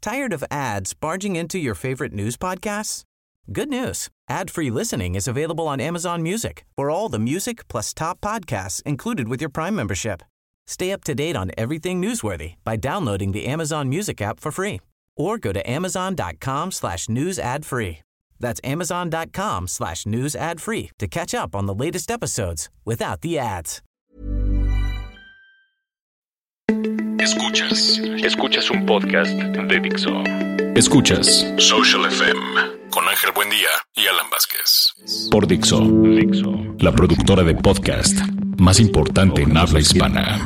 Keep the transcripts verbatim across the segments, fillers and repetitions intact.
Tired of ads barging into your favorite news podcasts? Good news. Ad-free listening is available on Amazon Music for all the music plus top podcasts included with your Prime membership. Stay up to date on everything newsworthy by downloading the Amazon Music app for free or go to amazon.com slash news ad free. That's amazon.com slash news ad free to catch up on the latest episodes without the ads. Escuchas, escuchas un podcast de Dixo. Escuchas Social F M con Ángel Buendía y Alan Vázquez. por Dixo, Dixo, la productora de podcast más importante en habla hispana.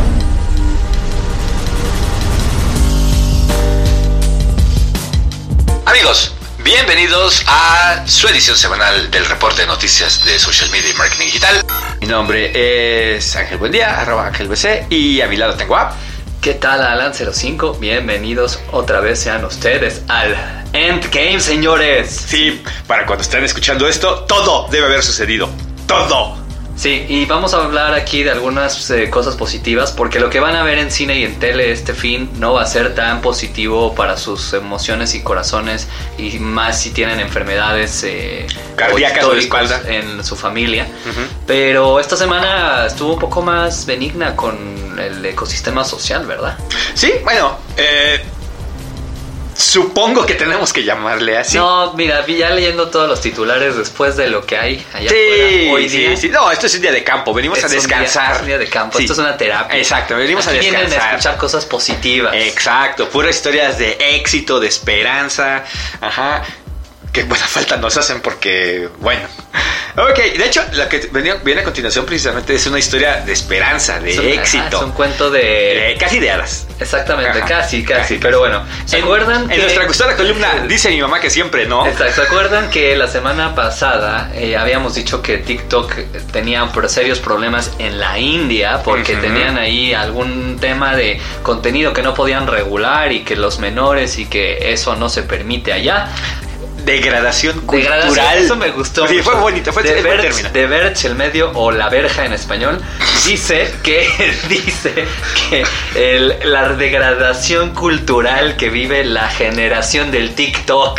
Amigos, bienvenidos a su edición semanal del reporte de noticias de Social Media y Marketing Digital. Mi nombre es Ángel Buendía, arroba Ángel B C, y a mi lado tengo a... ¿Qué tal, Alan cero cinco? Bienvenidos otra vez sean ustedes al Endgame, señores. Sí, para cuando estén escuchando esto, todo debe haber sucedido. ¡Todo! Sí, y vamos a hablar aquí de algunas eh, cosas positivas, porque lo que van a ver en cine y en tele este fin no va a ser tan positivo para sus emociones y corazones, y más si tienen enfermedades eh, cardíacas o de espalda en su familia. Uh-huh. Pero esta semana estuvo un poco más benigna con el ecosistema social, ¿verdad? Sí, bueno, eh... supongo que tenemos que llamarle así. No, mira, ya leyendo todos los titulares después de lo que hay allá sí, afuera hoy día. Sí, sí. No, esto es un día de campo, venimos es a descansar. Un día, es un día de campo, sí. Esto es una terapia. Exacto, venimos Aquí a descansar. Vienen a escuchar cosas positivas. Exacto, puras historias de éxito, de esperanza. Ajá. Que buena falta nos hacen porque, bueno. Ok, de hecho, la que viene, viene a continuación precisamente es una historia de esperanza, de es un, éxito. Ajá, es un cuento de... Eh, casi de hadas. Exactamente, Ajá. casi, casi, Casi. Pero bueno, ¿se en, acuerdan en que... En nuestra gustada columna dice mi mamá que siempre, ¿no? Exacto, ¿se acuerdan que la semana pasada eh, habíamos dicho que TikTok tenía serios problemas en la India porque uh-huh. tenían ahí algún tema de contenido que no podían regular y que los menores y que eso no se permite allá? Degradación cultural. Degradación, eso me gustó. Sí, fue bonito, fue de buen Verge, término. De Verge, el medio, o La Verja en español, dice que dice que el, la degradación cultural que vive la generación del TikTok.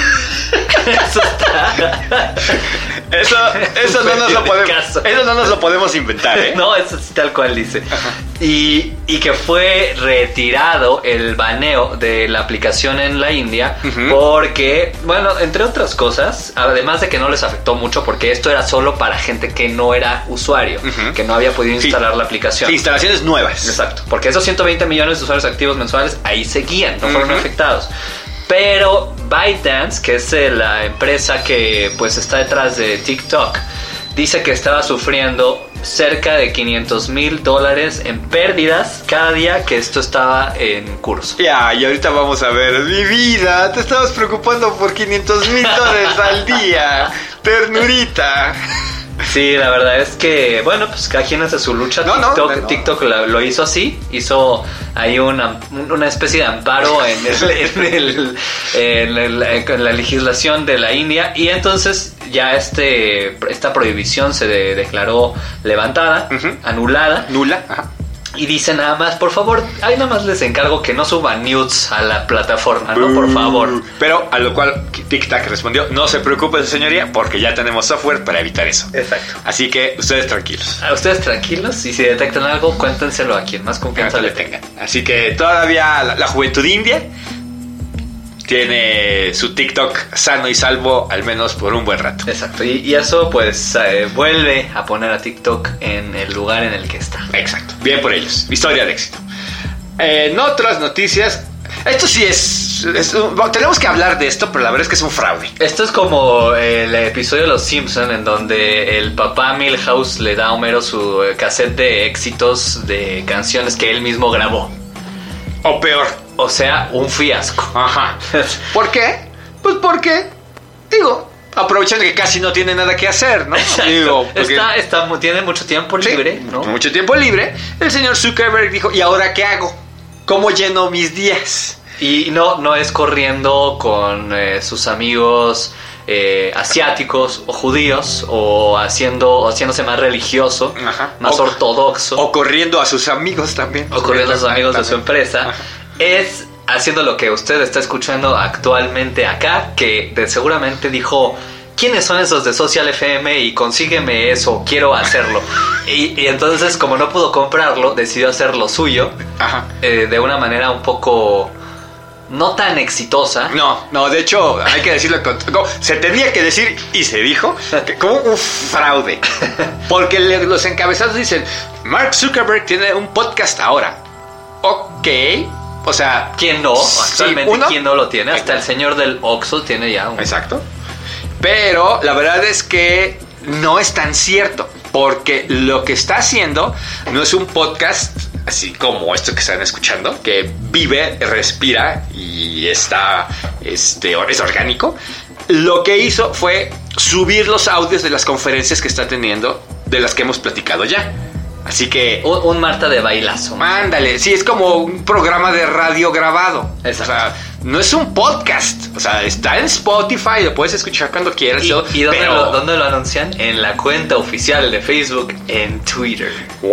Eso está. Eso, eso, no nos lo podemos, eso no nos lo podemos inventar, ¿eh? No, eso sí tal cual dice. Y, y que fue retirado el baneo de la aplicación en la India uh-huh. porque, bueno, entre otras cosas, además de que no les afectó mucho porque esto era solo para gente que no era usuario, uh-huh. que no había podido instalar sí. la aplicación. Sí, instalaciones nuevas. Exacto, porque esos ciento veinte millones de usuarios activos mensuales ahí seguían, no fueron uh-huh. afectados. Pero ByteDance, que es la empresa que pues está detrás de TikTok, dice que estaba sufriendo cerca de quinientos mil dólares en pérdidas cada día que esto estaba en curso. Ya, y ahorita vamos a ver, mi vida, te estabas preocupando por quinientos mil dólares al día, ternurita. Sí, la verdad es que, bueno, pues cada quien hace su lucha. No, TikTok, no, no. TikTok lo, lo hizo así, hizo ahí una, una especie de amparo en, el, en, el, en, el, en la legislación de la India y entonces ya este esta prohibición se de, declaró levantada, uh-huh. anulada. Nula, ajá. Y dice nada más, por favor, ahí nada más les encargo que no suban nudes a la plataforma, ¿no? Por favor. Pero a lo cual TikTok respondió, no se preocupe, señoría, porque ya tenemos software para evitar eso. Exacto. Así que ustedes tranquilos. A ustedes tranquilos, y si detectan algo, cuéntenselo a quien más confianza le tengan. Así que todavía la, la juventud india tiene su TikTok sano y salvo, al menos por un buen rato. Exacto, y, y eso pues eh, vuelve a poner a TikTok en el lugar en el que está. Exacto, bien por ellos, historia de éxito. Eh, en otras noticias, esto sí es, es bueno, tenemos que hablar de esto, pero la verdad es que es un fraude. Esto es como el episodio de Los Simpson en donde el papá Milhouse le da a Homero su cassette de éxitos de canciones que él mismo grabó. O peor. O sea, un fiasco. Ajá. ¿Por qué? Pues porque, digo, aprovechando que casi no tiene nada que hacer, ¿no? Digo, porque... está, está, tiene mucho tiempo libre, sí, ¿no? Mucho tiempo libre. El señor Zuckerberg dijo, ¿y ahora qué hago? ¿Cómo lleno mis días? Y no, no es corriendo con eh, sus amigos eh, asiáticos o judíos o haciendo o haciéndose más religioso, ajá, más o, ortodoxo. O corriendo a sus amigos también. O corriendo a sus amigos también de su empresa. Ajá. Es haciendo lo que usted está escuchando actualmente acá, que de, seguramente dijo, ¿quiénes son esos de Social F M? Y consígueme eso, quiero hacerlo. Y, y entonces, como no pudo comprarlo, decidió hacer lo suyo. Ajá. Eh, de una manera un poco no tan exitosa. No, no, de hecho, hay que decirlo, con, como, se tenía que decir y se dijo que como un fraude. Porque le, los encabezados dicen, Mark Zuckerberg tiene un podcast ahora. Ok, o sea... ¿Quién no? Actualmente, sí, uno, ¿quién no lo tiene? Hasta el señor del Oxxo tiene ya un... Exacto. Pero la verdad es que no es tan cierto, porque lo que está haciendo no es un podcast así como esto que están escuchando, que vive, respira y está, este, es orgánico. Lo que hizo fue subir los audios de las conferencias que está teniendo, de las que hemos platicado ya. Así que... Un, un Marta de bailazo. Mándale, sí, es como un programa de radio grabado. Exacto. O sea, no es un podcast. O sea, está en Spotify, lo puedes escuchar cuando quieras. ¿Y, yo, ¿y dónde, pero... lo, dónde lo anuncian? En la cuenta oficial de Facebook, en Twitter.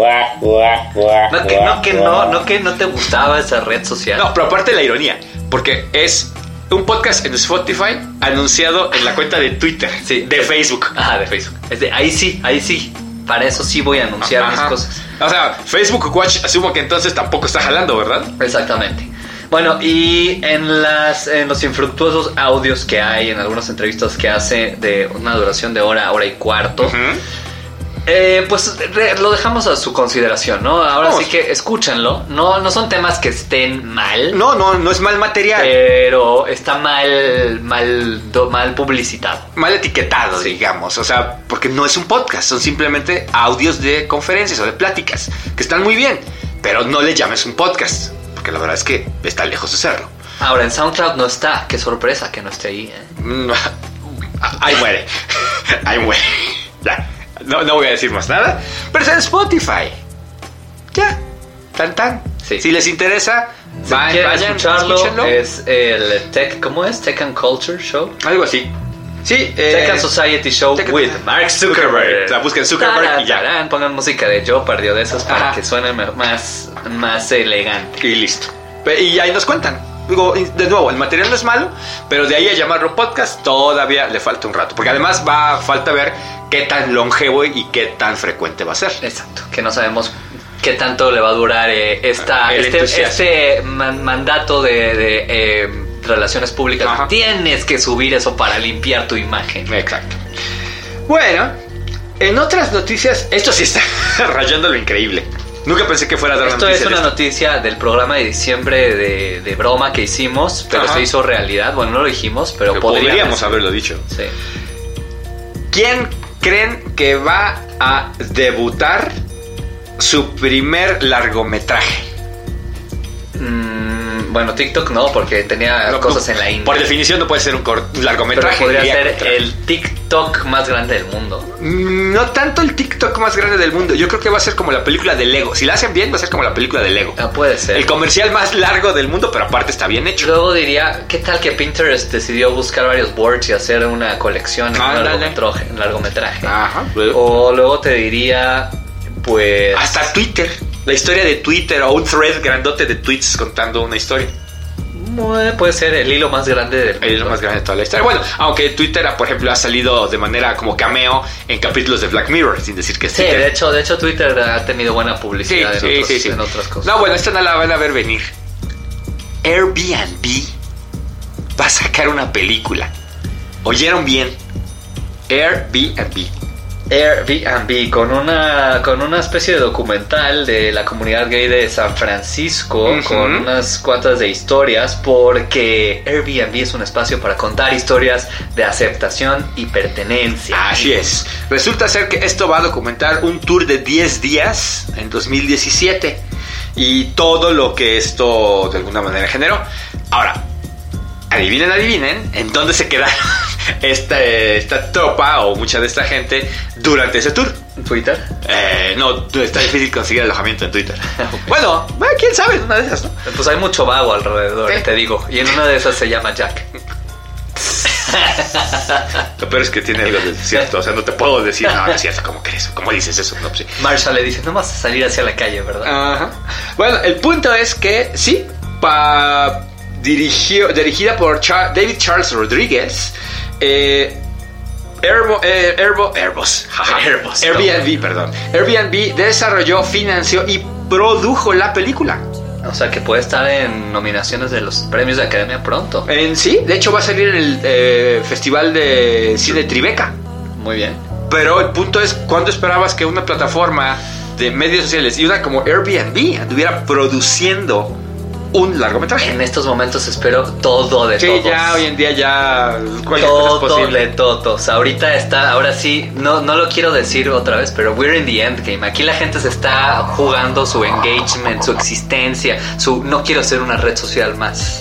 No que no, que no, no que no te gustaba esa red social. No, pero aparte de la ironía, porque es un podcast en Spotify anunciado en la cuenta de Twitter, sí, de Facebook. Ajá, de Facebook. Es de, ahí sí, ahí sí. Para eso sí voy a anunciar Ajá. mis cosas. O sea, Facebook Watch asumo que entonces tampoco está jalando, ¿verdad? Exactamente. Bueno, y en las en los infructuosos audios que hay en algunas entrevistas que hace de una duración de hora, hora y cuarto, uh-huh. eh, pues re, lo dejamos a su consideración, ¿no? Ahora Vamos. sí que escúchenlo. No, no son temas que estén mal. No, no, no es mal material. Pero está mal, mal, do, mal publicitado. Mal etiquetado, sí. digamos. O sea, porque no es un podcast, son simplemente audios de conferencias o de pláticas, que están muy bien, pero no le llames un podcast. Que la verdad es que está lejos de serlo. Ahora en SoundCloud no está. Qué sorpresa que no esté ahí, ¿eh? Ahí muere. Ahí muere. Ya. No, no voy a decir más nada. Pero está en Spotify. Ya. Tan tan. Sí. Si les interesa, si vayan, vayan escucharlo. Escúchenlo. Es el Tech, ¿cómo es? Tech and Culture Show. Algo así. Sí, eh, Tech and Society Show Tech with Mark Zuckerberg. O sea, busquen Zuckerberg tarán, y ya. Tarán, pongan música de Jeopardy o de esas para Ajá. que suene más, más elegante. Y listo. Y ahí nos cuentan. Digo, de nuevo, el material no es malo, pero de ahí a llamarlo podcast todavía le falta un rato. Porque además va a falta ver qué tan longevo y qué tan frecuente va a ser. Exacto, que no sabemos qué tanto le va a durar eh, esta, este, este man, mandato de... de eh, relaciones públicas. Ajá. Tienes que subir eso para limpiar tu imagen. Exacto. Bueno, en otras noticias, esto sí está rayando lo increíble. Nunca pensé que fuera a dar Esto noticia es una de noticia del programa de diciembre de, de broma que hicimos, pero Ajá. se hizo realidad. Bueno, no lo dijimos, pero, pero podríamos, podríamos haberlo dicho. Sí. ¿Quién creen que va a debutar su primer largometraje? Mm. Bueno, TikTok no, porque tenía no, cosas no, en la India. Por definición no puede ser un, cort- un largometraje. Pero podría ser contra. el TikTok más grande del mundo. No tanto el TikTok más grande del mundo. Yo creo que va a ser como la película de Lego. Si la hacen bien, va a ser como la película de Lego. Ah, puede ser. El comercial más largo del mundo, pero aparte está bien hecho. Luego diría, ¿qué tal que Pinterest decidió buscar varios boards y hacer una colección en ah, un largometraje, largometraje? Ajá. O luego te diría, pues... Hasta Twitter. La historia de Twitter o un thread grandote de tweets contando una historia. Puede ser el hilo más grande del mundo. El hilo más grande de toda la historia. Bueno, aunque Twitter, por ejemplo, ha salido de manera como cameo en capítulos de Black Mirror, sin decir que es sí, Twitter. de hecho, de hecho Twitter ha tenido buena publicidad sí, en, sí, otros, sí, sí. en otras cosas. No, bueno, esta no la van a ver venir. Airbnb va a sacar una película. ¿Oyeron bien? Airbnb. Airbnb con una con una especie de documental de la comunidad gay de San Francisco, uh-huh. con unas cuantas de historias, porque Airbnb es un espacio para contar historias de aceptación y pertenencia. Así es. Resulta ser que esto va a documentar un tour de diez días en dos mil diecisiete y todo lo que esto de alguna manera generó. Ahora, adivinen, adivinen, ¿en dónde se quedaron esta, esta tropa o mucha de esta gente durante ese tour? ¿En Twitter? Eh, no, está difícil conseguir alojamiento en Twitter. Okay. Bueno, quién sabe, una de esas, ¿no? Pues hay mucho vago alrededor, ¿Eh? te digo. Y en una de esas se llama Jack. Lo peor es que tiene algo de cierto. O sea, no te puedo decir, no, no es cierto, ¿cómo crees? ¿Cómo dices eso? No, pues, sí. Marshall le dice, no vas a salir hacia la calle, ¿verdad? Ajá. Bueno, el punto es que sí, para dirigió, dirigida por Char- David Charles Rodríguez. Eh, Airbo, eh, Airbo, Airbus, Airbus, Airbnb, perdón. Airbnb desarrolló, financió y produjo la película. O sea que puede estar en nominaciones de los premios de Academia pronto. En sí, de hecho va a salir en el eh, Festival de Cine Tribeca. Muy bien. Pero el punto es, ¿cuándo esperabas que una plataforma de medios sociales y una como Airbnb anduviera produciendo un largometraje? En estos momentos espero todo de sí, todos. Sí, ya hoy en día ya cualquier cosa es Todo posible. de todos. Ahorita está, ahora sí, no, no lo quiero decir otra vez, pero we're in the endgame. Aquí la gente se está jugando su engagement, su existencia, su no quiero ser una red social más.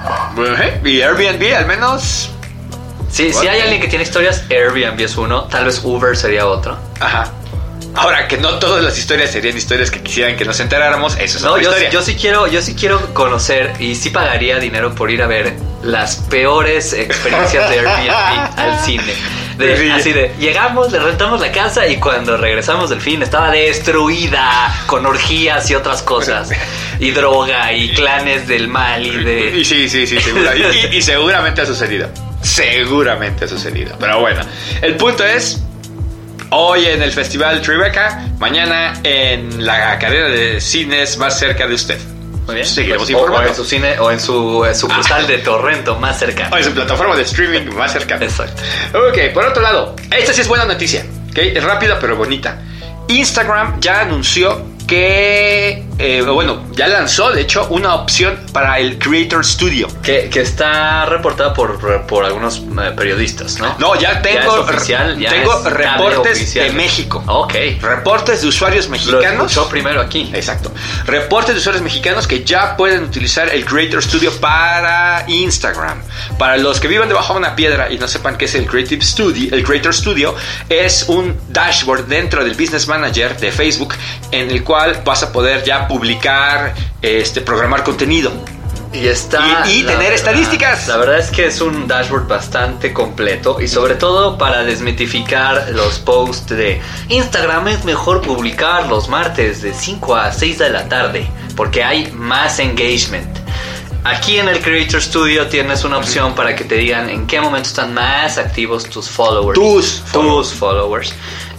Y Airbnb al menos... Sí, si hay alguien que tiene historias, Airbnb es uno, tal vez Uber sería otro. Ajá. Ahora, que no todas las historias serían historias que quisieran que nos enteráramos, eso es No, otra yo, historia. yo sí quiero, yo sí quiero conocer y sí pagaría dinero por ir a ver las peores experiencias de Airbnb al cine. De, Sí. Así de, llegamos, le rentamos la casa y cuando regresamos del fin estaba destruida con orgías y otras cosas. Y droga y clanes del mal y de... Y sí, sí, sí, seguro. y, y, y seguramente ha sucedido. Seguramente ha sucedido. Pero bueno, el punto es... Hoy en el Festival Tribeca, mañana en la cadena de cines más cerca de usted. Muy bien. Seguiremos Pues, o, informando. o en su cine o en su eh, sucursal ah. de Torrento más cercana. O en su plataforma de streaming más cercana. Exacto. Ok, por otro lado, esta sí es buena noticia. Okay, es rápida pero bonita. Instagram ya anunció que, eh, bueno, ya lanzó de hecho una opción para el Creator Studio. Que, que está reportada por, por algunos eh, periodistas, ¿no? No, ya tengo, ya es oficial, ya tengo es reportes oficial. de México. Ok. Reportes de usuarios mexicanos. Lo escuchó primero aquí. Exacto. Reportes de usuarios mexicanos que ya pueden utilizar el Creator Studio para Instagram. Para los que vivan debajo de una piedra y no sepan qué es el Creative Studio, el Creator Studio es un dashboard dentro del Business Manager de Facebook en el cual vas a poder ya publicar, este, programar contenido. Y está y, y tener verdad, estadísticas. La verdad es que es un dashboard bastante completo y sobre todo para desmitificar los posts de Instagram es mejor publicar los martes de cinco a seis de la tarde porque hay más engagement. Aquí en el Creator Studio tienes una opción para que te digan en qué momento están más activos tus followers. Tus Tus followers.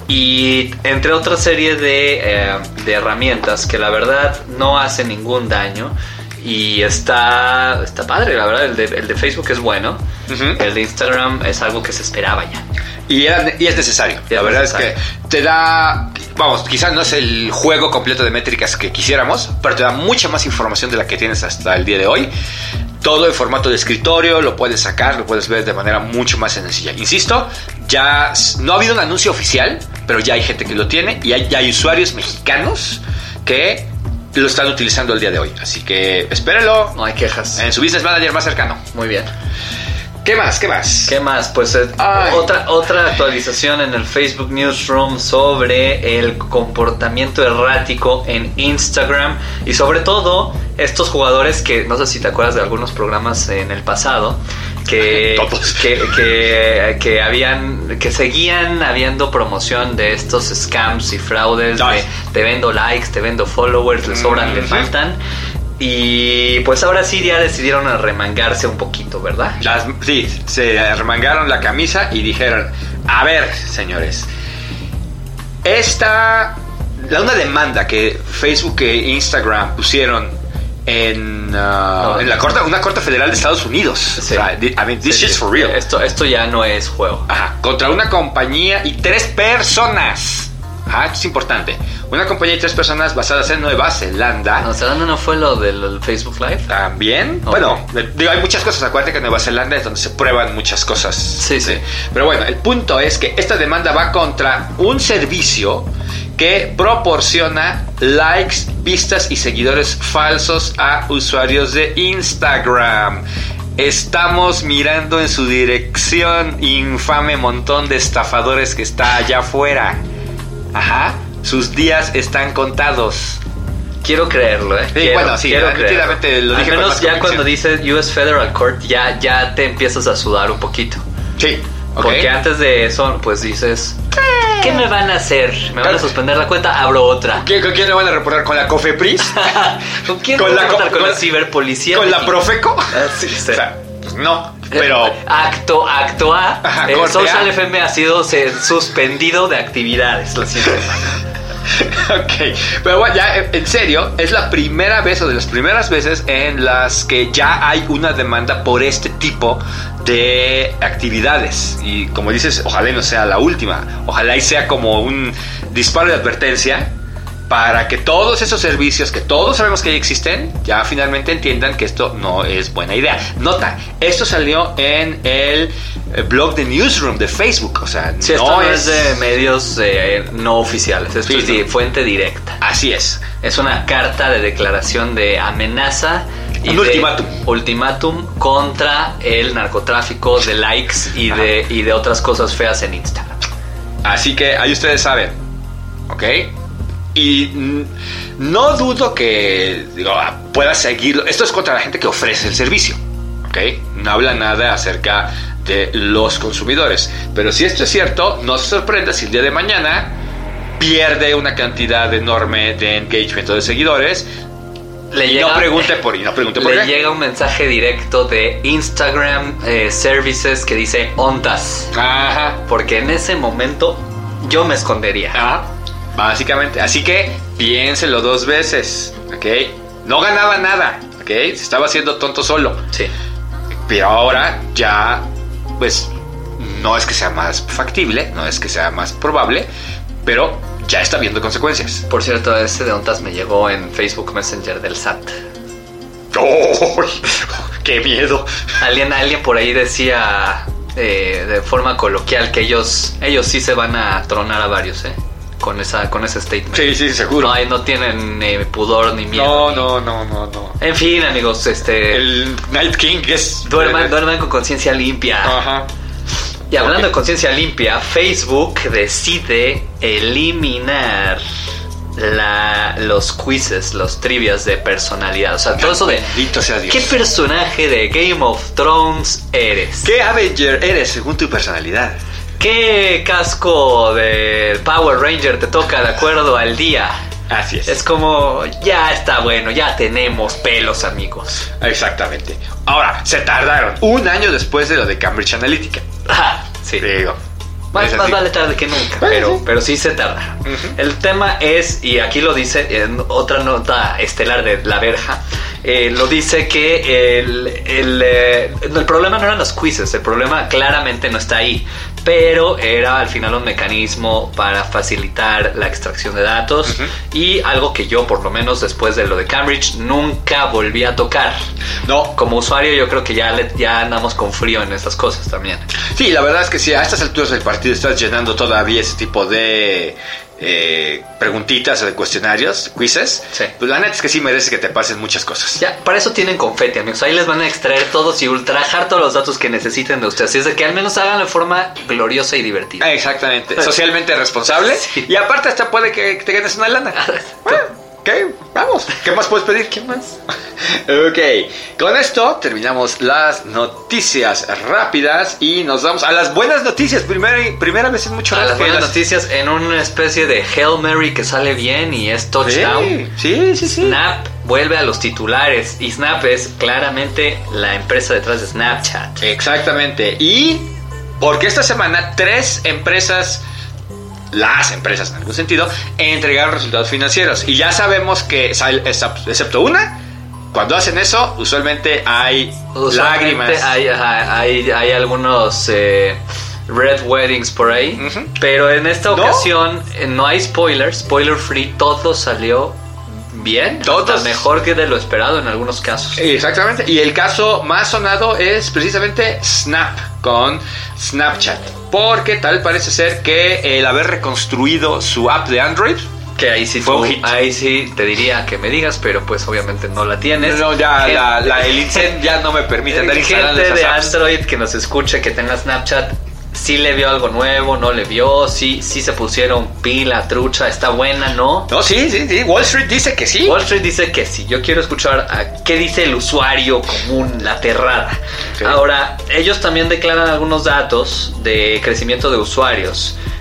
Y entre otra serie de, eh, de herramientas que la verdad no hacen ningún daño. Y está, está padre, la verdad. El de, el de Facebook es bueno. Uh-huh. El de Instagram es algo que se esperaba ya. Y, era, y es necesario. Y la es verdad necesario. Es que te da... Vamos, quizás no es el juego completo de métricas que quisiéramos, pero te da mucha más información de la que tienes hasta el día de hoy. Todo en formato de escritorio, lo puedes sacar, lo puedes ver de manera mucho más sencilla. Insisto, ya no ha habido un anuncio oficial, pero ya hay gente que lo tiene y hay, ya hay usuarios mexicanos que lo están utilizando el día de hoy. Así que espérenlo. No hay quejas. En su Business Manager más cercano. Muy bien. ¿Qué más? ¿Qué más? ¿Qué más? Pues eh, otra, otra actualización en el Facebook Newsroom sobre el comportamiento errático en Instagram y sobre todo estos jugadores que no sé si te acuerdas de algunos programas en el pasado que, Todos. que, que, que habían que seguían habiendo promoción de estos scams y fraudes de te vendo likes, te vendo followers, le sobran, mm-hmm. le faltan. Y pues ahora sí ya decidieron arremangarse un poquito, ¿verdad? Las, sí, se arremangaron la camisa y dijeron, a ver, señores, esta, la una demanda que Facebook e Instagram pusieron en, uh, no, en la corte, una corte federal de Estados Unidos. Sí. O sea, I mean, this sí, shit's sí. for real. Esto, esto ya no es juego. Ajá, contra una compañía y tres personas. Ajá, esto es importante. Una compañía y tres personas basadas en Nueva Zelanda. ¿Nueva Zelanda no fue lo del Facebook Live? También. Okay. Bueno, digo, hay muchas cosas. Acuérdate que Nueva Zelanda es donde se prueban muchas cosas. Sí, sí, sí. Pero bueno, el punto es que esta demanda va contra un servicio que proporciona likes, vistas y seguidores falsos a usuarios de Instagram. Estamos mirando en su dirección, infame montón de estafadores que está allá afuera. Ajá, sus días están contados. Quiero creerlo, ¿eh? Sí, quiero, bueno, sí, definitivamente lo dije. Al menos ya cuando dice U S Federal Court ya, ya te empiezas a sudar un poquito. Sí, okay. Porque antes de eso, pues dices, eh, ¿qué me van a hacer? ¿Me van a suspender la cuenta? Abro otra. ¿Qué, ¿Con quién le van a reportar? ¿Con la COFEPRIS? ¿Con quién ¿Con van a la, reportar? con, ¿Con la con ciberpolicía? ¿Con la Profeco? Ah, sí, sí. O sea, pues no, pero... Acto, acto A. Ajá, eh, corte Social A. F M ha sido se, suspendido de actividades la siguiente semana. Ok, pero bueno, ya en serio, es la primera vez o de las primeras veces en las que ya hay una demanda por este tipo de actividades. Y como dices, ojalá y no sea la última, ojalá y sea como un disparo de advertencia para que todos esos servicios que todos sabemos que ya existen, ya finalmente entiendan que esto no es buena idea. Nota, esto salió en el blog de Newsroom de Facebook, o sea, sí, no, esto no es... es de medios eh, no oficiales, esto Sí, es de no. fuente directa. Así es. Es una carta de declaración de amenaza y Un de ultimátum. ultimátum contra el narcotráfico de likes y de, y de otras cosas feas en Instagram. Así que ahí ustedes saben, ¿ok? Y mm, no dudo que digo, pueda seguirlo. Esto es contra la gente que ofrece el servicio, ¿ok? No habla nada acerca de los consumidores. Pero si esto es cierto, no se sorprenda si el día de mañana pierde una cantidad enorme de engagement o de seguidores. Le Y llega, no pregunte por, y no pregunte por le qué. llega un mensaje directo de Instagram eh, Services que dice ondas. Ajá. Porque en ese momento yo me escondería. Ajá. Básicamente. Así que piénselo dos veces, ¿ok? No ganaba nada, ¿ok? Se estaba haciendo tonto solo. Sí. Pero ahora ya, pues, no es que sea más factible, no es que sea más probable, pero ya está viendo consecuencias. Por cierto, ese de ondas me llegó en Facebook Messenger del S A T. ¡Oh! ¡Qué miedo! Alguien, alguien por ahí decía eh, de forma coloquial que ellos, ellos sí se van a tronar a varios, ¿eh? Con esa, con ese statement. Sí, sí, seguro. No, no tienen eh, pudor ni miedo. No, ni- no, no, no, no. En fin, amigos, este El Night King es... duerman, duerman con conciencia limpia. Ajá. Y hablando Ok. de conciencia limpia, Facebook decide eliminar la, los quizzes, los trivias de personalidad. O sea, todo eso de Bendito sea Dios. ¿qué personaje de Game of Thrones eres? ¿Qué Avenger eres según tu personalidad? ¿Qué casco de Power Ranger te toca de acuerdo al día? Así es. Es como, ya está bueno, ya tenemos pelos, amigos. Exactamente. Ahora, se tardaron un año después de lo de Cambridge Analytica. Ah, sí. Digo, Más, es más así. vale tarde que nunca, Bueno, pero, sí. pero sí se tarda. Ujú. El tema es, y aquí lo dice en otra nota estelar de La Verja, eh, lo dice que el, el, eh, el problema no eran los quizzes, el problema claramente no está ahí, pero era al final un mecanismo para facilitar la extracción de datos. Ujú. Y algo que yo, por lo menos después de lo de Cambridge, nunca volví a tocar. No. Como usuario yo creo que ya, le- ya andamos con frío en estas cosas también. Sí, la verdad es que si a estas alturas del partido estás llenando todavía ese tipo de eh, preguntitas o de cuestionarios, quizzes, Sí. pues la neta es que sí mereces que te pasen muchas cosas. Ya, para eso tienen confeti, amigos. Ahí les van a extraer todos y ultrajar todos los datos que necesiten de ustedes. Así es de que al menos háganlo de forma gloriosa y divertida. Exactamente, socialmente responsable. Sí. Y aparte hasta puede que te ganes una lana. Bueno, ok, vamos. ¿Qué más puedes pedir? ¿Qué más? Ok, con esto terminamos las noticias rápidas y nos vamos a las buenas noticias. Primera, primera vez en mucho A rato las que buenas las- noticias en una especie de Hail Mary que sale bien y es touchdown. Sí, sí, sí, sí. Snap vuelve a los titulares y Snap es claramente la empresa detrás de Snapchat. Exactamente. Y porque esta semana tres empresas, las empresas en algún sentido, entregaron resultados financieros. Y ya sabemos que, sal- excepto una, cuando hacen eso, usualmente hay Usualmente lágrimas. Hay, ajá, hay, hay algunos eh, red weddings por ahí. Ujú. Pero en esta ¿No? ocasión eh, no hay spoilers, spoiler free, todo salió bien. Todos. Hasta mejor que de lo esperado en algunos casos. Exactamente. Y el caso más sonado es precisamente Snap con Snapchat. Porque tal parece ser que el haber reconstruido su app de Android. Que ahí sí, Fue tú- un hit. ahí sí te diría que me digas, pero pues obviamente no la tienes. No, ya Gen- la, la- el Incen ya no me permite andar instalando gente esas de apps. Android que nos escuche, que tenga Snapchat, sí le vio algo nuevo, no le vio, sí, sí se pusieron pila, trucha, está buena, ¿no? No, sí, sí, sí. Wall Street dice que sí. Wall Street dice que sí. Yo quiero escuchar a qué dice el usuario común, la aterrada. Ok. Ahora, ellos también declaran algunos datos de crecimiento de usuarios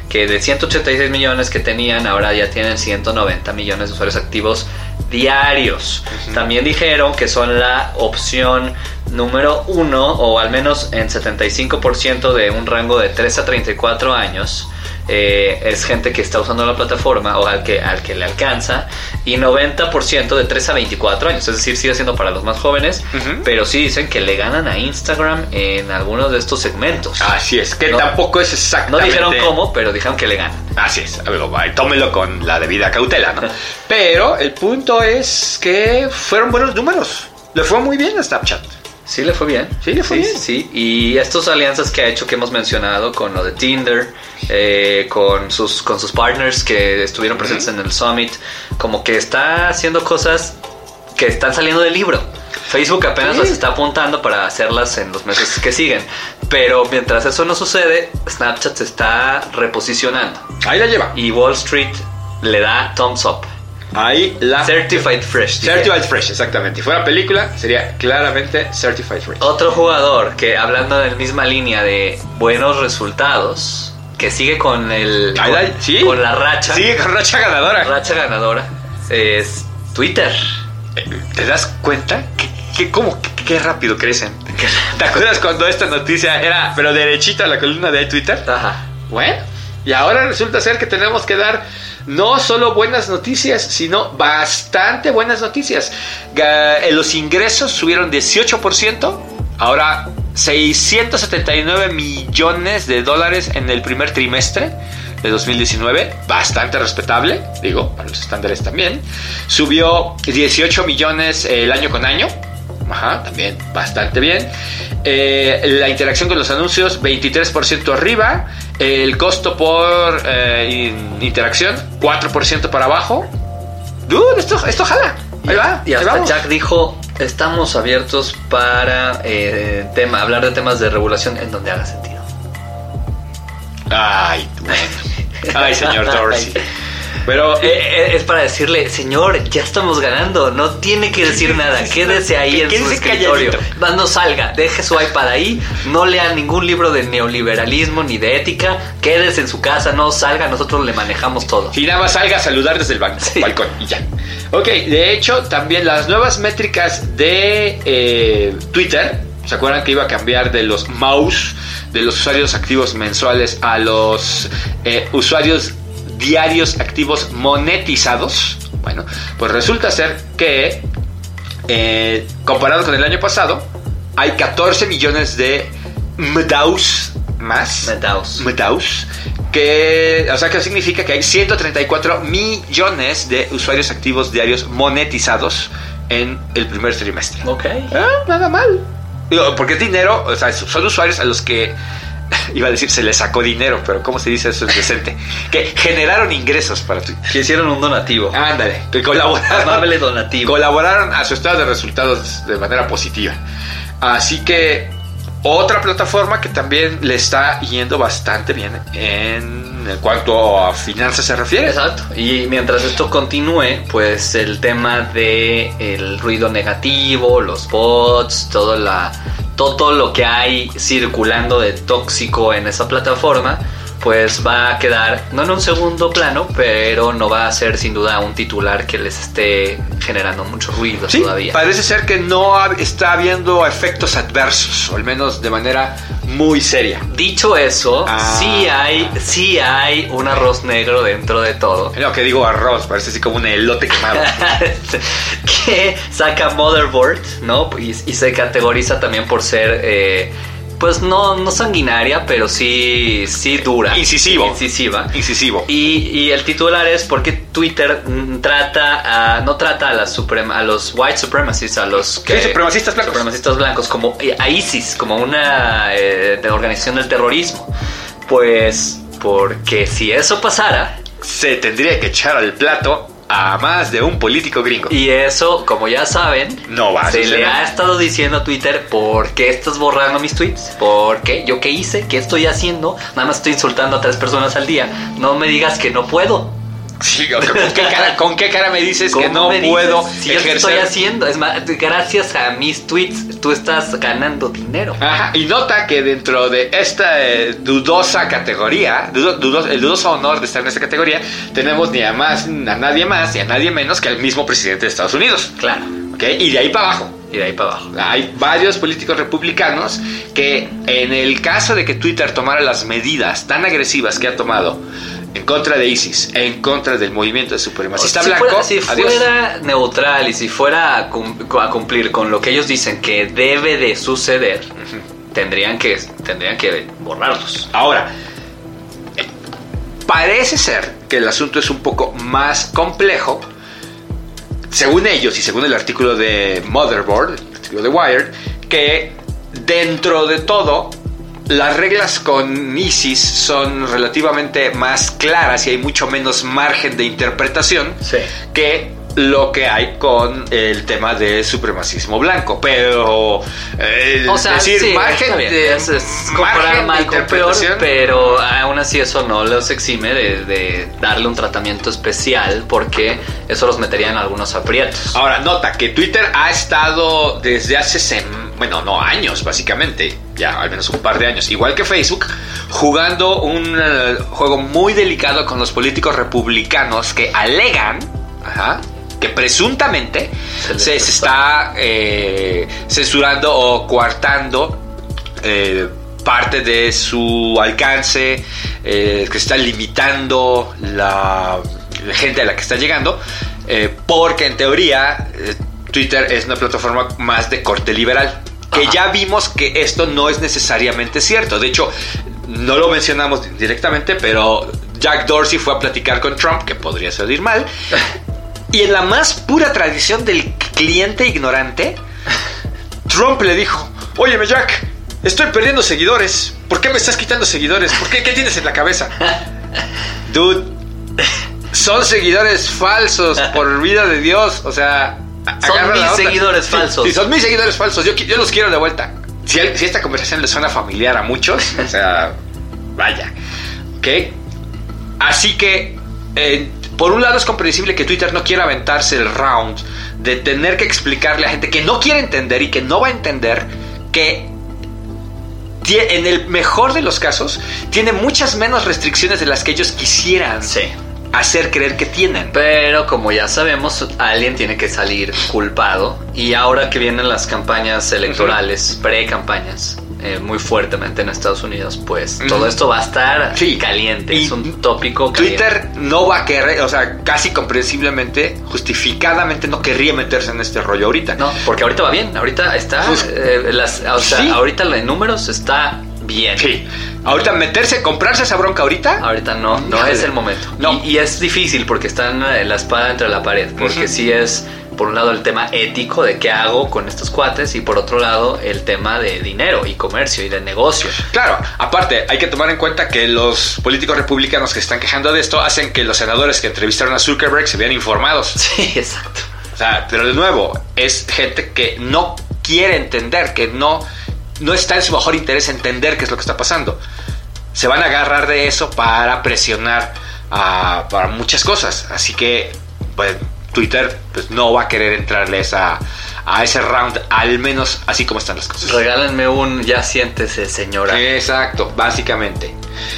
que de ciento ochenta y seis millones que tenían, ahora ya tienen ciento noventa millones de usuarios activos diarios. Uh-huh. También dijeron que son la opción número uno, o al menos en setenta y cinco por ciento de un rango de tres a treinta y cuatro años. Eh, es gente que está usando la plataforma o al que, al que le alcanza, y noventa por ciento de tres a veinticuatro años, es decir, sigue siendo para los más jóvenes. Uh-huh. Pero sí dicen que le ganan a Instagram en algunos de estos segmentos. Así es, que no, tampoco es exactamente... No dijeron cómo, pero dijeron que le ganan. Así es, tómelo con la debida cautela, ¿no? Pero el punto es que fueron buenos números, le fue muy bien a Snapchat. Sí, le fue bien. Sí, le fue sí, bien. Sí, y estas alianzas que ha hecho, que hemos mencionado, con lo de Tinder, eh, con sus con sus partners que estuvieron presentes uh-huh. en el Summit, como que está haciendo cosas que están saliendo del libro. Facebook apenas sí. las está apuntando para hacerlas en los meses que siguen. Pero mientras eso no sucede, Snapchat se está reposicionando. Ahí la lleva. Y Wall Street le da thumbs up. Ahí la... Certified Fresh. Certified diría. Fresh, exactamente. Si fuera película, sería claramente Certified Fresh. Otro jugador que, hablando de la misma línea de buenos resultados, que sigue con el... Con, con, ¿sí? con la racha. Sigue con racha ganadora. Racha ganadora. Es Twitter. ¿Te das cuenta? ¿Qué, qué, cómo, qué, qué rápido crecen? ¿Te acuerdas cuando esta noticia era, pero derechita a la columna de Twitter? Ajá. Bueno, y ahora resulta ser que tenemos que dar no solo buenas noticias, sino bastante buenas noticias. Los ingresos subieron dieciocho por ciento, ahora seiscientos setenta y nueve millones de dólares en el primer trimestre de dos mil diecinueve, bastante respetable, digo, para los estándares también. Subió dieciocho millones el año con año, ajá, también bastante bien. Eh, la interacción con los anuncios, veintitrés por ciento arriba. El costo por eh, interacción, cuatro por ciento para abajo. Dude, esto, esto jala. Ahí va. Y hasta vamos. Jack dijo, estamos abiertos para eh, tema, hablar de temas de regulación en donde haga sentido. Ay, bueno. Ay, señor Dorsey. Pero eh, es para decirle, señor, ya estamos ganando, no tiene que decir nada, quédese ahí en su escritorio, no salga, deje su iPad ahí, no lea ningún libro de neoliberalismo ni de ética, quédese en su casa, no salga, nosotros le manejamos todo. Y nada más salga a saludar desde el ban- sí. balcón y ya. Ok, de hecho, también las nuevas métricas de eh, Twitter, ¿se acuerdan que iba a cambiar de los mouse, de los usuarios activos mensuales, a los eh, usuarios diarios activos monetizados? Bueno, pues resulta ser que eh, comparado con el año pasado, hay catorce millones de M D A Us más. M D A Us. M D A Us. Que, o sea, que significa que hay ciento treinta y cuatro millones de usuarios activos diarios monetizados en el primer trimestre. Ok. Ah, nada mal. Digo, porque es dinero, o sea, son usuarios a los que, iba a decir, se les sacó dinero, pero ¿cómo se dice eso? Es decente. Que generaron ingresos para Twitter. Que hicieron un donativo. Ándale, que colaboraron. Amable donativo. Colaboraron a su estado de resultados de manera positiva. Así que, otra plataforma que también le está yendo bastante bien en cuanto a finanzas se refiere. Exacto. Y mientras esto continúe, pues el tema de el ruido negativo, los bots, todo la todo lo que hay circulando de tóxico en esa plataforma, pues va a quedar no en un segundo plano, pero no va a ser sin duda un titular que les esté generando mucho ruido. Sí, todavía. Parece ser que no está habiendo efectos adversos, o al menos de manera muy seria. Dicho eso, ah. sí hay sí hay un arroz negro dentro de todo. No, que digo arroz, parece así como un elote quemado. Que saca Motherboard, ¿no? Y, y se categoriza también por ser... Eh, pues no, no sanguinaria, pero sí, sí dura. Incisivo. Incisiva. Incisivo. Y, y el titular es porque Twitter trata a, no trata a, la suprema, a los white supremacists, a los que, sí, supremacistas blancos. Supremacistas blancos, como a ISIS, como una eh, de organización del terrorismo. Pues porque si eso pasara, se tendría que echar al plato a más de un político gringo. Y eso, como ya saben, no va a se suceder. le ha estado diciendo a Twitter: ¿por qué estás borrando mis tweets? ¿Por qué? ¿Yo qué hice? ¿Qué estoy haciendo? Nada más estoy insultando a tres personas al día. No me digas que no puedo. Sí, ¿con qué cara, con qué cara me dices que no me puedo dices? Si ejercer? yo estoy haciendo, es más, gracias a mis tweets tú estás ganando dinero. Ajá, y nota que dentro de esta eh, dudosa categoría, dudo, dudo, el dudoso honor de estar en esta categoría, tenemos ni a más, a nadie más, ni a nadie menos que al mismo presidente de Estados Unidos. Claro. ¿Okay? Y de ahí para abajo. Y de ahí para abajo. Hay varios políticos republicanos que en el caso de que Twitter tomara las medidas tan agresivas que ha tomado en contra de ISIS, en contra del movimiento de supremacista si blanco, fuera, si adiós. fuera neutral y si fuera a, cum, a cumplir con lo que ellos dicen que debe de suceder, uh-huh. tendrían que tendrían que borrarlos. Ahora, eh, parece ser que el asunto es un poco más complejo, según ellos y según el artículo de Motherboard, el artículo de Wired, que dentro de todo las reglas con ISIS son relativamente más claras y hay mucho menos margen de interpretación sí. que lo que hay con el tema de supremacismo blanco. Pero eh, o sea, es decir, sí, margen de, es, es comparar mal con peor, pero aún así eso no los exime de, de darle un tratamiento especial, porque eso los metería en algunos aprietos. Ahora, nota que Twitter ha estado desde hace sem- bueno, no años básicamente, ya al menos un par de años, igual que Facebook, jugando un uh, juego muy delicado con los políticos republicanos que alegan, ajá, que presuntamente se, se, se está eh, censurando o coartando eh, parte de su alcance, eh, que está limitando la, la gente a la que está llegando, eh, porque en teoría eh, Twitter es una plataforma más de corte liberal, que Ajá. ya vimos que esto no es necesariamente cierto. De hecho, no lo mencionamos directamente, pero Jack Dorsey fue a platicar con Trump, que podría salir mal, y en la más pura tradición del cliente ignorante, Trump le dijo: óyeme Jack, estoy perdiendo seguidores, ¿por qué me estás quitando seguidores? ¿Por qué? ¿Qué tienes en la cabeza? Dude, son seguidores falsos, por vida de Dios, o sea, son mis seguidores sí, falsos. Sí, son mis seguidores falsos, yo, yo los quiero de vuelta. Si, si esta conversación le suena familiar a muchos, o sea, vaya, ¿ok? Así que, eh, por un lado es comprensible que Twitter no quiera aventarse el round de tener que explicarle a gente que no quiere entender y que no va a entender que en el mejor de los casos tiene muchas menos restricciones de las que ellos quisieran sí. hacer creer que tienen. Pero como ya sabemos, alguien tiene que salir culpado, y ahora que vienen las campañas electorales, uh-huh. pre-campañas, eh, muy fuertemente en Estados Unidos, pues uh-huh. todo esto va a estar sí. caliente, y es un tópico caliente. Twitter no va a querer, o sea, casi comprensiblemente, justificadamente no querría meterse en este rollo ahorita. No, porque ahorita va bien, ahorita está, pues, eh, las, o sea, sí. ahorita en números está bien. Sí. Ahorita meterse, comprarse esa bronca ahorita. Ahorita no, no Híjole. es el momento. No. Y, y es difícil porque están en la espada entre la pared. Porque uh-huh. sí es, por un lado, el tema ético de qué hago con estos cuates, y por otro lado, el tema de dinero y comercio y de negocio. Claro, aparte, hay que tomar en cuenta que los políticos republicanos que están quejando de esto hacen que los senadores que entrevistaron a Zuckerberg se vean informados. Sí, exacto. O sea, pero de nuevo, es gente que no quiere entender, que no... no está en su mejor interés entender qué es lo que está pasando. Se van a agarrar de eso para presionar uh, para muchas cosas. Así que pues, Twitter pues, no va a querer entrarle esa, a ese round, al menos así como están las cosas. Regálenme un ya siéntese, señora. Exacto, básicamente.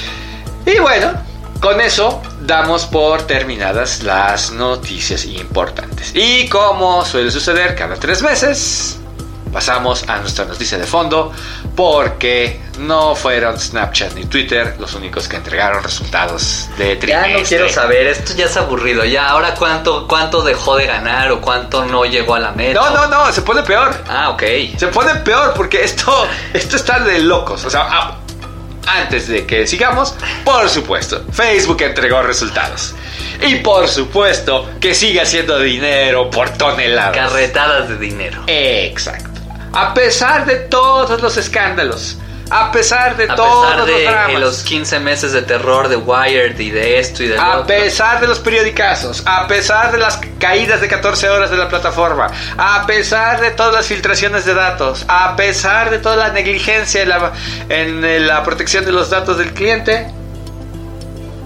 Y bueno, con eso damos por terminadas las noticias importantes. Y como suele suceder cada tres meses, pasamos a nuestra noticia de fondo, porque no fueron Snapchat ni Twitter los únicos que entregaron resultados de trimestre. Ya no quiero saber, esto ya es aburrido. Ya, ahora cuánto, cuánto dejó de ganar o cuánto no llegó a la meta. No, no, no, se pone peor. Ah, ok. Se pone peor porque esto, esto está de locos. O sea, ah, antes de que sigamos, por supuesto, Facebook entregó resultados. Y por supuesto que sigue haciendo dinero por toneladas. Carretadas de dinero. Exacto. A pesar de todos los escándalos, a pesar de a todos pesar de los dramas, los quince meses de terror de Wired y de esto y de lo a otro. pesar de los periodicazos, a pesar de las caídas de catorce horas de la plataforma, a pesar de todas las filtraciones de datos, a pesar de toda la negligencia en la, en la protección de los datos del cliente,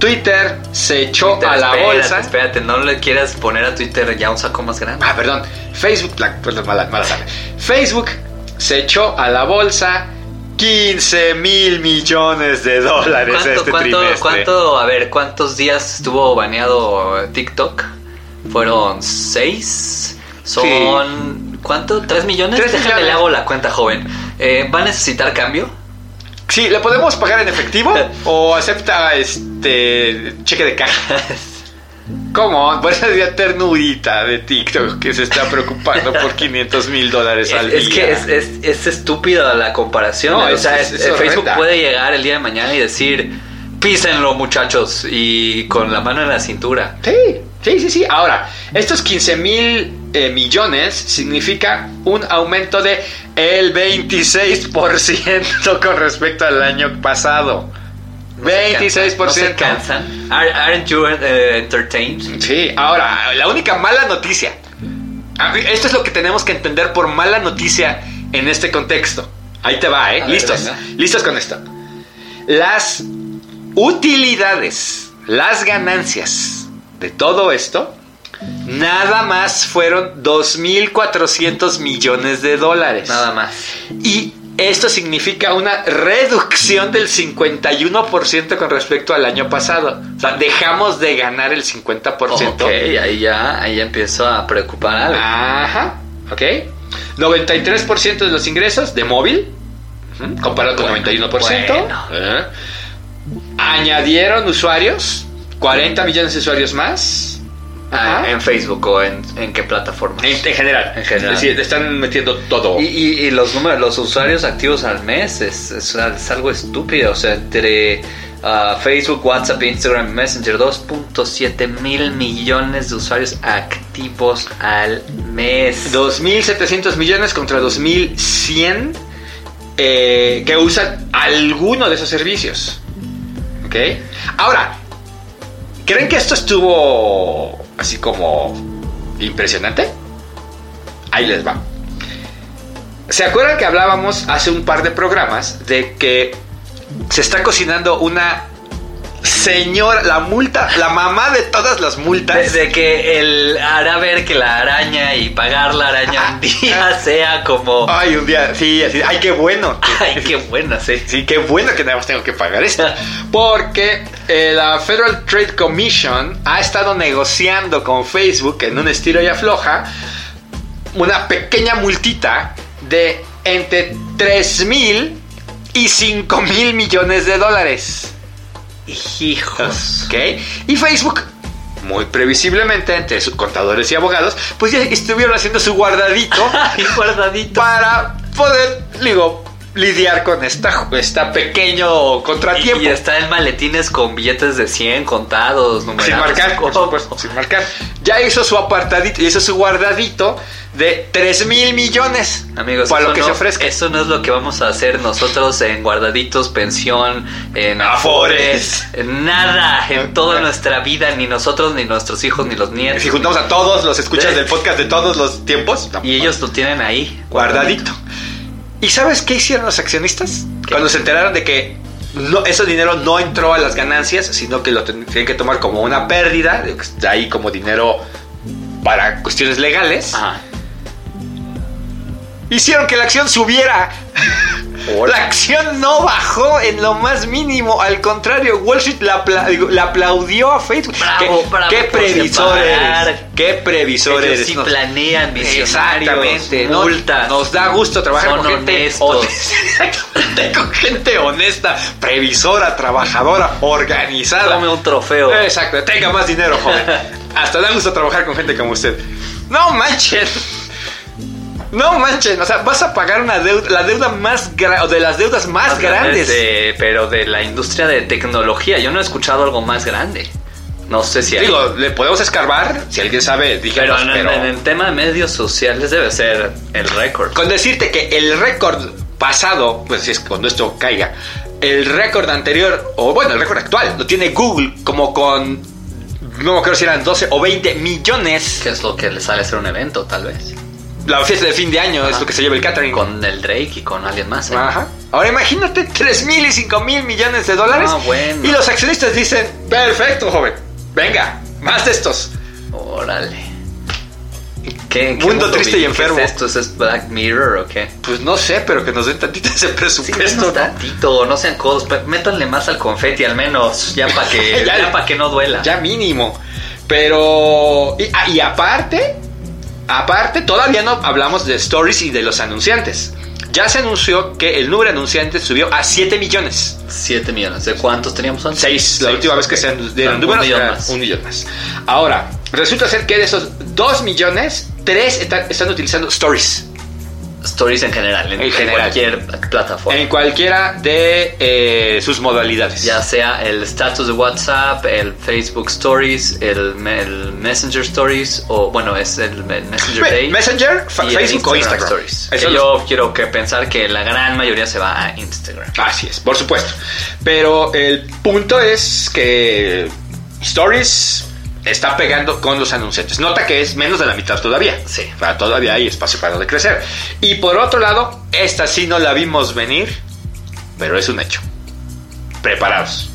Twitter se echó Twitter, a la espérate, bolsa. Espérate, no le quieras poner a Twitter ya un saco más grande. Ah, perdón. Facebook, la, pues, la mala, mala sabe. Facebook se echó a la bolsa quince mil millones de dólares ¿Cuánto, este cuánto, trimestre. cuánto, a ver, ¿cuántos días estuvo baneado TikTok? ¿Fueron seis? Son... Sí. ¿Cuánto? ¿Tres millones? Tres Déjame millones. le hago la cuenta, joven. Eh, ¿Va a necesitar cambio? Sí, ¿le podemos pagar en efectivo? ¿O acepta este cheque de caja? ¿Cómo? Por esa idea ternurita de TikTok que se está preocupando por quinientos mil dólares es, al es día. que es, es, es estúpida la comparación. No, o es, sea, es, es, es Facebook horrenda. puede llegar el día de mañana y decir, písenlo, muchachos, y con la mano en la cintura. Sí, sí, sí, sí. Ahora, estos quince mil eh, millones significa un aumento de el veintiséis por ciento con respecto al año pasado. No se veintiséis por ciento. cansan, no se cansan. Are- Aren't you uh, entertained? Sí, ahora, la única mala noticia. Esto es lo que tenemos que entender por mala noticia en este contexto. Ahí te va, ¿eh? A ver, Listos. venga. Listos con esto. Las utilidades, las ganancias de todo esto, nada más fueron dos mil cuatrocientos millones de dólares. Nada más. Y esto significa una reducción del cincuenta y uno por ciento con respecto al año pasado. O sea, dejamos de ganar el cincuenta por ciento. Ok, ahí ya, ahí ya empiezo a preocupar algo. Ajá, ok. noventa y tres por ciento de los ingresos de móvil, uh-huh, comparado con Bueno, noventa y uno por ciento. bueno. Uh-huh. Añadieron usuarios, cuarenta millones de usuarios más. Ah, Ajá. ¿en Facebook o en, en qué plataforma? En, en general. En general. Es decir, le están metiendo todo. Y, y, y los números, los usuarios activos al mes es, es, es algo estúpido. O sea, entre uh, Facebook, WhatsApp, Instagram, Messenger, dos punto siete mil millones de usuarios activos al mes. dos mil setecientos millones contra dos mil cien eh, que usan alguno de esos servicios. ¿Ok? Ahora, ¿creen que esto estuvo así como impresionante? Ahí les va. ¿Se acuerdan que hablábamos hace un par de programas de que se está cocinando una señora, la multa, la mamá de todas las multas? De, de que él hará ver que la araña y pagar la araña un día sea como... Ay, un día, sí, así, ay, qué bueno. Ay, qué buena, sí. Sí, qué bueno que nada más tengo que pagar esto. Porque eh, la Federal Trade Commission ha estado negociando con Facebook en un estilo y afloja una pequeña multita de entre tres mil y cinco mil millones de dólares. Hijos. ¿Ok? Y Facebook, muy previsiblemente, entre sus contadores y abogados, pues ya estuvieron haciendo su guardadito Ay, guardadito. para poder, digo, lidiar con esta, esta pequeño contratiempo. Y, y está en maletines con billetes de cien contados, numerados. Sin marcar, por supuesto, sin marcar. Ya hizo su apartadito, hizo su guardadito de tres mil millones. Amigos, para eso lo que no, se ofrezca. eso no es lo que vamos a hacer nosotros en guardaditos, pensión, en Afores. afores, en nada, en toda nuestra vida, ni nosotros, ni nuestros hijos, ni los nietos. Si juntamos a todos los escuchas del podcast de todos los tiempos, Y ellos lo tienen ahí, guardadito. ¿Y sabes qué hicieron los accionistas? ¿Qué? Cuando se enteraron de que no, ese dinero no entró a las ganancias, sino que lo ten- tienen que tomar como una pérdida, de que está ahí como dinero para cuestiones legales. Ajá. Hicieron que la acción subiera. La acción no bajó en lo más mínimo. Al contrario, Wall Street la, apla- digo, la aplaudió a Facebook. Bravo, ¿Qué, bravo qué por previsor separar. eres? ¿Qué previsor Ellos eres? sí Nos- planean, visionarios, Exactamente. No- multas. Nos da gusto trabajar Son con gente honestos. honesta, con gente honesta, previsora, trabajadora, organizada. Tome un trofeo. Exacto, tenga más dinero, joven. Hasta da gusto trabajar con gente como usted. No manchen. No manchen, o sea, vas a pagar una deuda, la deuda más grande, o de las deudas más, Más grandes. de- pero de la industria de tecnología. Yo no he escuchado algo más grande. No sé si hay. Digo, le podemos escarbar, si alguien sabe, pero díganos, en, pero... en el tema de medios sociales debe ser el récord. Con decirte que el récord pasado, pues si es que cuando esto caiga, el récord anterior, o bueno, el récord actual, lo tiene Google como con, no me acuerdo si eran doce o veinte millones. Que es lo que le sale a hacer un evento, tal vez. La fiesta de fin de año. Ajá. Es lo que se lleva el catering. Con el Drake y con alguien más. ¿eh? Ajá. Ahora imagínate tres mil y cinco mil millones de dólares. Ah, bueno. Y los accionistas dicen, perfecto, joven, venga, más de estos. Órale. ¿Qué, qué Mundo triste y enfermo. ¿Qué es esto? ¿Es Black Mirror o qué? Pues no sé, pero que nos den tantito ese Sí, presupuesto, menos ¿no? tantito, no sean codos, pe- métanle más al confeti al menos, ya para que, Ya- ya para que no duela. Ya mínimo. Pero... Y, ah, y aparte, aparte, todavía no hablamos de stories y de los anunciantes. Ya se anunció que el número de anunciantes subió a siete millones. siete millones. ¿De cuántos teníamos antes? seis, la última vez que se dieron Un números millón era más. un millón más. Ahora, resulta ser que de esos dos millones, tres están, están utilizando stories. Stories en general, en, En general. cualquier plataforma. En cualquiera de eh, sus modalidades. Ya sea el status de WhatsApp, el Facebook Stories, el, me- el Messenger Stories, o bueno, es el, el Messenger Me- Day. Messenger, fa- y el Facebook o Instagram. Stories. Eso Que los- yo quiero que pensar que la gran mayoría se va a Instagram. Así es, por supuesto. Pero el punto es que Stories está pegando con los anunciantes. Nota que es menos de la mitad todavía. Sí. O sea, todavía hay espacio para de crecer. Y por otro lado, esta sí no la vimos venir, pero es un hecho. Preparados.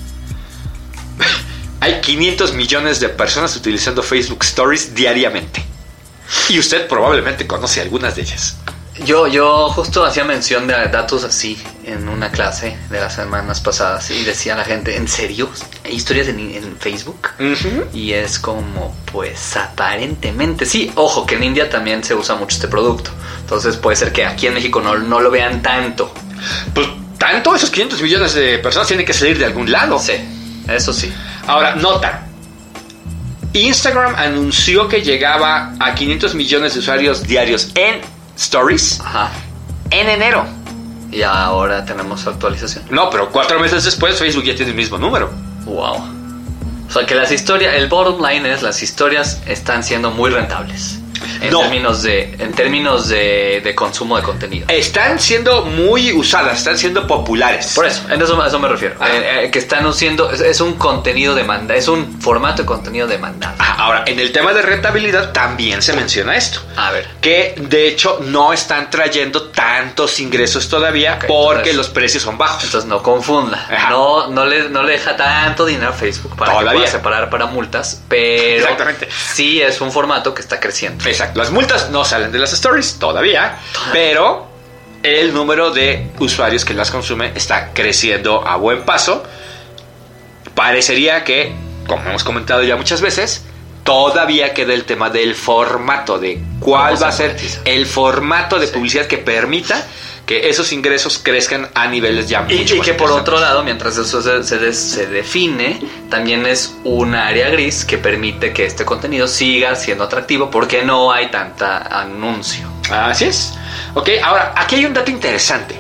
Hay quinientos millones de personas utilizando Facebook Stories diariamente. Y usted probablemente conoce algunas de ellas. Yo, yo justo hacía mención de datos así en una clase de las semanas pasadas y decía la gente, ¿en serio? ¿Hay historias en, en Facebook? Ujú. Y es como, pues aparentemente sí. Ojo, que en India también se usa mucho este producto. Entonces puede ser que aquí en México no, no lo vean tanto. Pues tanto, esos quinientos millones de personas tienen que salir de algún lado. Sí, eso sí. Ahora, nota. Instagram anunció que llegaba a quinientos millones de usuarios diarios en Stories Ajá. en enero. Y ahora tenemos actualización. No, pero cuatro meses después Facebook ya tiene el mismo número. Wow. O sea que las historias, el bottom line es, las historias están siendo muy rentables. En No. términos de, en términos de, de consumo de contenido. Están siendo muy usadas, están siendo populares. Por eso, en eso, a eso me refiero. Ah. Eh, eh, que están haciendo, es, es un contenido demanda, es un formato de contenido demandado. Ah, ahora, en el tema de rentabilidad también se menciona esto. A ver. Que de hecho no están trayendo tantos ingresos todavía Ok, porque entonces- los precios son bajos. Entonces no confunda. Ajá. No, no, le, no le deja tanto dinero a Facebook para Todavía. que pueda separar para multas, pero Exactamente. sí es un formato que está creciendo. Exacto, las multas no salen de las stories todavía, pero el número de usuarios que las consumen está creciendo a buen paso. Parecería que, como hemos comentado ya muchas veces, todavía queda el tema del formato, de cuál ¿Cómo va a se ser monetiza? el formato de Sí. publicidad que permita que esos ingresos crezcan a niveles ya Y, mucho y más que por interesantes. otro lado, mientras eso se, se, des- se define, también es un área gris que permite que este contenido siga siendo atractivo porque no hay tanta anuncio. Así es. Ok, ahora, aquí hay un dato interesante.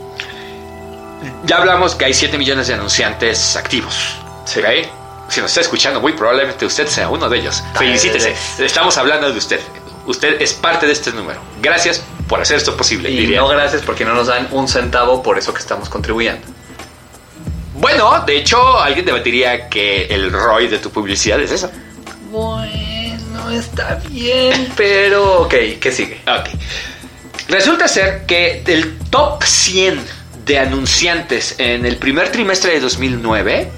Ya hablamos que hay siete millones de anunciantes activos. Sí. ¿Ok? Si nos está escuchando, muy probablemente usted sea uno de ellos. Tal Felicítese. vez. Estamos hablando de usted. Usted es parte de este número. Gracias por hacer esto posible. Y diría. no gracias porque no nos dan un centavo por eso que estamos contribuyendo. Bueno, de hecho, alguien debatiría que el R O I de tu publicidad es eso. Bueno, está bien, pero ok, ¿qué sigue? Ok. Resulta ser que del top cien de anunciantes en el primer trimestre de dos mil nueve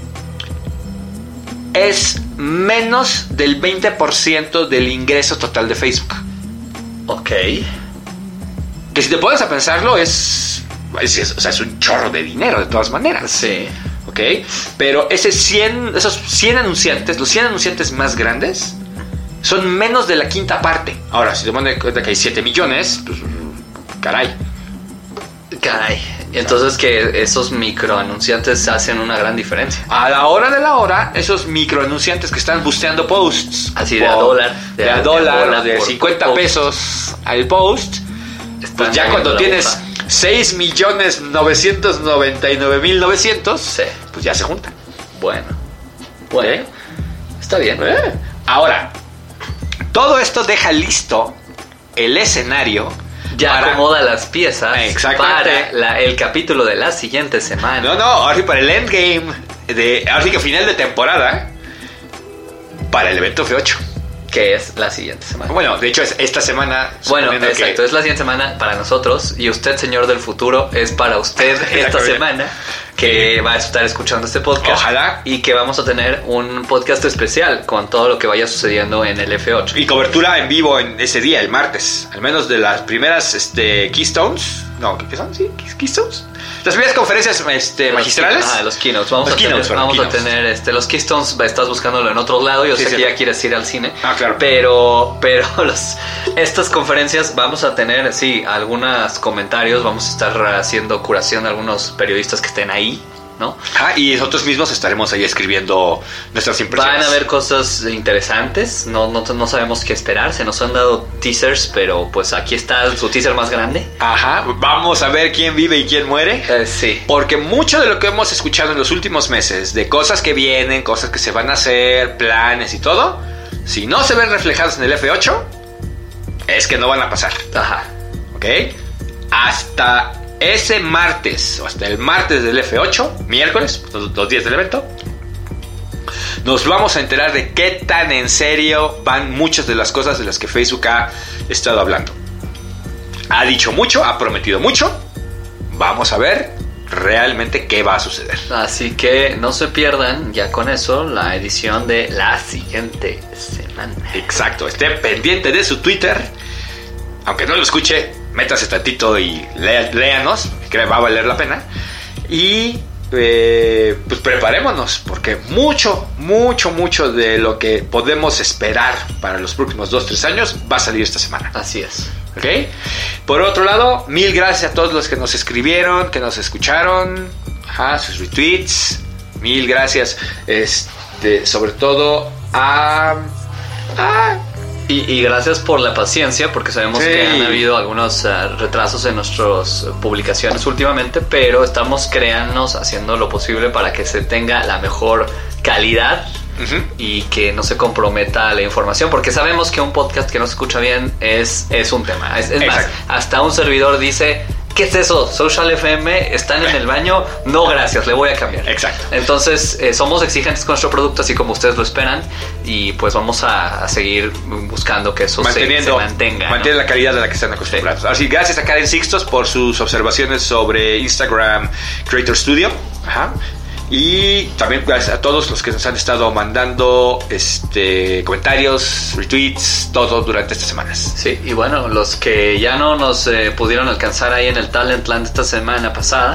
es menos del veinte por ciento del ingreso total de Facebook. Ok. Que si te pones a pensarlo es, es, es- o sea, es un chorro de dinero de todas maneras. Sí. ¿Ok? Pero ese cien, esos cien anunciantes, los cien anunciantes más grandes, son menos de la quinta parte. Ahora, si te pones en cuenta que hay siete millones, pues, caray. Caray. Y entonces que esos microanunciantes hacen una gran diferencia. A la hora de la hora, esos microanunciantes que están busteando posts. Así de a dólar, De, de a a- de a dólar, dólar o de por- cincuenta por post. pesos al post. Están Pues ya moviendo cuando la tienes aguja. seis millones novecientos noventa y nueve mil novecientos, Sí. pues ya se juntan. Bueno. Bueno. ¿Eh? Está bien. Eh. Ahora, todo esto deja listo el escenario. Ya para- acomoda las piezas Exactamente. para la- el capítulo de la siguiente semana. No, no, ahora sí para el endgame, de, ahora sí que final de temporada, para el evento F ocho. que es la siguiente semana. Bueno, de hecho es esta semana. Bueno, exacto, que... es la siguiente semana para nosotros y usted, señor del futuro, es para usted esta semana que va a estar escuchando este podcast. Ojalá. Y que vamos a tener un podcast especial con todo lo que vaya sucediendo en el F ocho. Y cobertura en vivo en ese día, el martes. Al menos de las primeras este, Keystones. No, ¿qué son? ¿Sí? ¿Keystones? Las primeras conferencias este, los magistrales. Ah, los keynotes. Vamos, los a, keynotes, tener, bueno, vamos keynotes. a tener este, los Keystones. Estás buscándolo en otro lado. Yo sí, sé sí, que sí. ya quieres ir al cine. Ah, claro. Pero, pero los, estas conferencias vamos a tener, sí, algunos comentarios. Vamos a estar haciendo curación de algunos periodistas que estén ahí, ¿no? Ah, y nosotros mismos estaremos ahí escribiendo nuestras impresiones. Van a haber cosas interesantes. No, no, no sabemos qué esperar. Se nos han dado teasers, pero pues aquí está su teaser más grande. Ajá, vamos a ver quién vive y quién muere. Eh, sí. Porque mucho de lo que hemos escuchado en los últimos meses, de cosas que vienen, cosas que se van a hacer, planes y todo, si no se ven reflejados en el F ocho, es que no van a pasar. Ajá. ¿Ok? Hasta ese martes, o hasta el martes del F ocho, miércoles, los, los días del evento, nos vamos a enterar de qué tan en serio van muchas de las cosas de las que Facebook ha estado hablando. Ha dicho mucho, ha prometido mucho. Vamos a ver realmente qué va a suceder. Así que no se pierdan ya con eso la edición de la siguiente semana. Exacto, esté pendiente de su Twitter. Aunque no lo escuche, métase tantito y lea, léanos, que va a valer la pena. Y eh, pues preparémonos, porque mucho, mucho, mucho de lo que podemos esperar para los próximos dos, tres años va a salir esta semana. Así es. ¿Ok? Por otro lado, mil gracias a todos los que nos escribieron, que nos escucharon, ajá, sus retweets. Mil gracias, este, sobre todo a... a Y, y gracias por la paciencia, porque sabemos sí. que han habido algunos uh, retrasos en nuestras publicaciones últimamente, pero estamos, créannos, haciendo lo posible para que se tenga la mejor calidad uh-huh. y que no se comprometa la información, porque sabemos que un podcast que no se escucha bien es, es un tema. Es, es más, hasta un servidor dice... ¿Qué es eso? Social F M, ¿están en el baño? No, gracias, le voy a cambiar. Exacto. Entonces, eh, somos exigentes con nuestro producto, así como ustedes lo esperan, y pues vamos a, a seguir buscando que eso se, se mantenga. Mantener, ¿no?, la calidad de la que están acostumbrados. Sí. Así, gracias a Karen Sixtos por sus observaciones sobre Instagram Creator Studio. Ajá. Y también gracias a todos los que nos han estado mandando este comentarios, retweets, todo durante estas semanas. Sí, y bueno, los que ya no nos eh, pudieron alcanzar ahí en el Talentland esta semana pasada,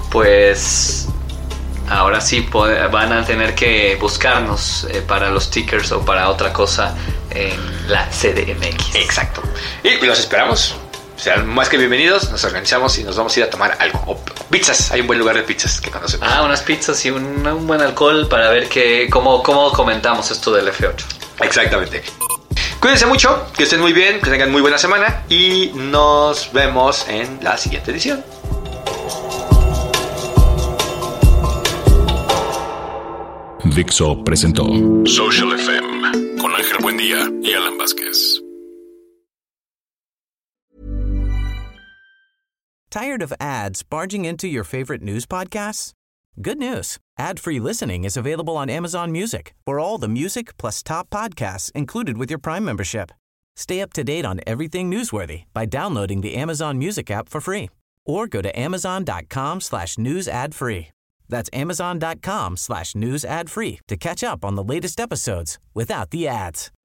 pues ahora sí pod- van a tener que buscarnos eh, para los stickers o para otra cosa en la C D M X. Exacto. Y los esperamos. Sean más que bienvenidos, nos organizamos y nos vamos a ir a tomar algo. O pizzas, hay un buen lugar de pizzas que conocemos. Ah, unas pizzas y un, un buen alcohol para ver que, cómo, cómo comentamos esto del F ocho. Exactamente. Cuídense mucho, que estén muy bien, que tengan muy buena semana y nos vemos en la siguiente edición. Dixo presentó Social F M con Ángel Buendía y Alan Vázquez. Tired of ads barging into your favorite news podcasts? Good news. Ad-free listening is available on Amazon Music for all the music plus top podcasts included with your Prime membership. Stay up to date on everything newsworthy by downloading the Amazon Music app for free or go to amazon.com slash news ad free. That's amazon.com slash news ad free to catch up on the latest episodes without the ads.